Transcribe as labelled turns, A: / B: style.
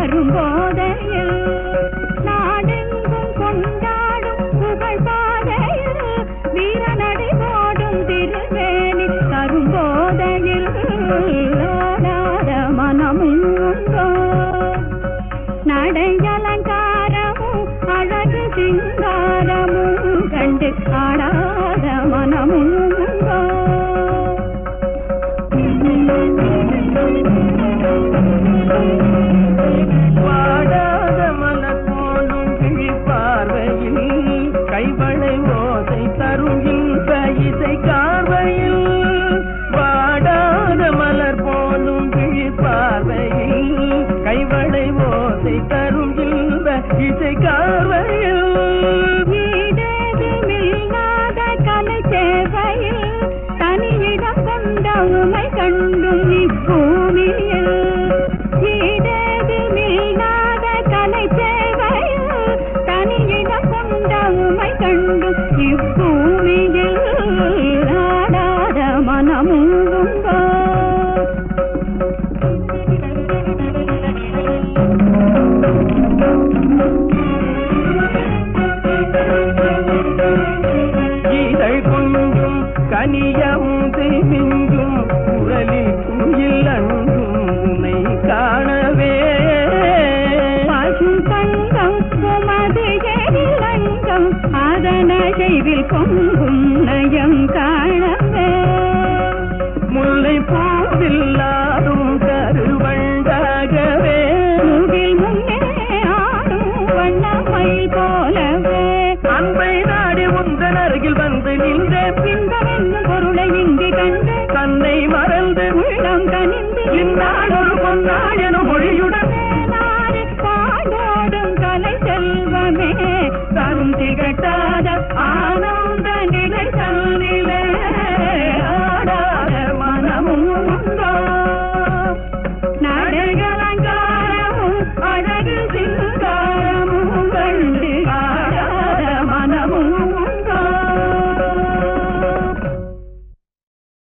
A: அரும்போதையில் நாடெங்கும் கொண்டாடும் புகழ் பாதையில் வீரநடை போடும் திருவேணி கரும்போதையில் ஆடாத மனமும் உண்டோ நடை அலங்காரமும் அழகு சிங்காரமும் கண்டு ஆடாத மனமும் உண்டோ
B: வாடாத மலர் போலும் கிழிப்பார்வையில் கைவளை ஓசை தருகின்ற இசை கார்வையில் வாடாத மலர் போலும் கிழிப்பார்வையில் கைவளை ஓசை தருகின்ற இசை கார்வையில்
A: ஈடேதுமில்லாத கலை சேவையில் தனியிடம் கொண்ட உமை கண்டும் இப்பூமியில் ஈடேதுமில்லாத கலை சேவையில் தனியிடம் கொண்ட உமை கண்டும் இப்பூமியில் ஆடாத மனமும் உண்டோ
B: இதழ் கொஞ்சும் கனியமுதை மிஞ்சும் குரலில் குயில் அங்கும் உன்னை காணவே
A: பசும் தங்கம் உமது எழிலங்கம் அதன செய்வில் பொங்கும் நயம்